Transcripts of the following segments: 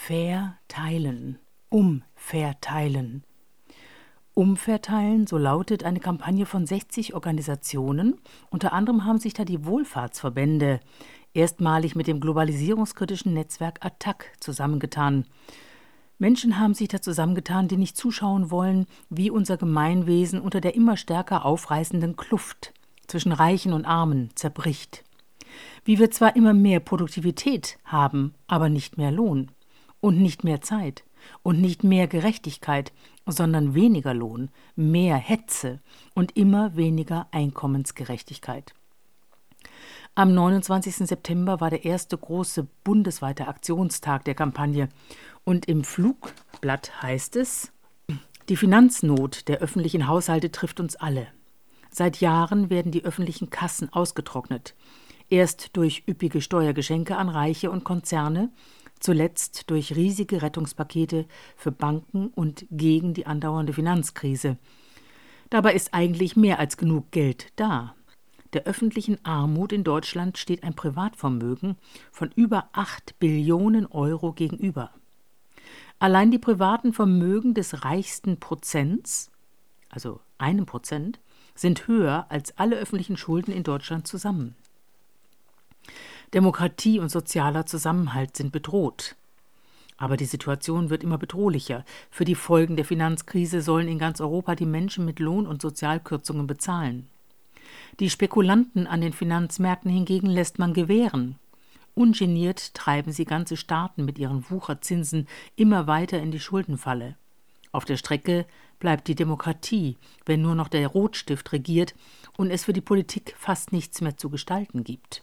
Verteilen, umverteilen. Umverteilen, so lautet eine Kampagne von 60 Organisationen. Unter anderem haben sich da die Wohlfahrtsverbände erstmalig mit dem globalisierungskritischen Netzwerk ATTAC zusammengetan. Menschen haben sich da zusammengetan, die nicht zuschauen wollen, wie unser Gemeinwesen unter der immer stärker aufreißenden Kluft zwischen Reichen und Armen zerbricht. Wie wir zwar immer mehr Produktivität haben, aber nicht mehr Lohn und nicht mehr Zeit und nicht mehr Gerechtigkeit, sondern weniger Lohn, mehr Hetze und immer weniger Einkommensgerechtigkeit. Am 29. September war der erste große bundesweite Aktionstag der Kampagne und im Flugblatt heißt es: Die Finanznot der öffentlichen Haushalte trifft uns alle. Seit Jahren werden die öffentlichen Kassen ausgetrocknet. Erst durch üppige Steuergeschenke an Reiche und Konzerne, zuletzt durch riesige Rettungspakete für Banken und gegen die andauernde Finanzkrise. Dabei ist eigentlich mehr als genug Geld da. Der öffentlichen Armut in Deutschland steht ein Privatvermögen von über 8 Billionen Euro gegenüber. Allein die privaten Vermögen des reichsten Prozents, also 1%, sind höher als alle öffentlichen Schulden in Deutschland zusammen. Demokratie und sozialer Zusammenhalt sind bedroht. Aber die Situation wird immer bedrohlicher. Für die Folgen der Finanzkrise sollen in ganz Europa die Menschen mit Lohn- und Sozialkürzungen bezahlen. Die Spekulanten an den Finanzmärkten hingegen lässt man gewähren. Ungeniert treiben sie ganze Staaten mit ihren Wucherzinsen immer weiter in die Schuldenfalle. Auf der Strecke bleibt die Demokratie, wenn nur noch der Rotstift regiert und es für die Politik fast nichts mehr zu gestalten gibt.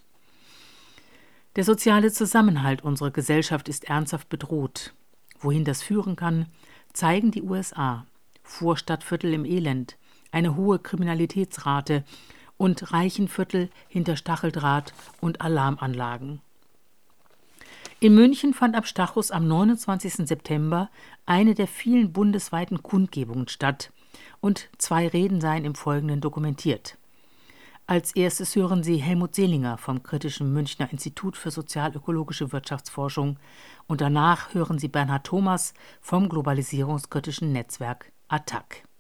Der soziale Zusammenhalt unserer Gesellschaft ist ernsthaft bedroht. Wohin das führen kann, zeigen die USA. Vorstadtviertel im Elend, eine hohe Kriminalitätsrate und Reichenviertel hinter Stacheldraht und Alarmanlagen. In München fand am Stachus am 29. September eine der vielen bundesweiten Kundgebungen statt und 2 Reden seien im Folgenden dokumentiert. Als erstes hören Sie Helmut Selinger vom Kritischen Münchner Institut für sozialökologische Wirtschaftsforschung und danach hören Sie Bernhard Thomas vom globalisierungskritischen Netzwerk ATTAC.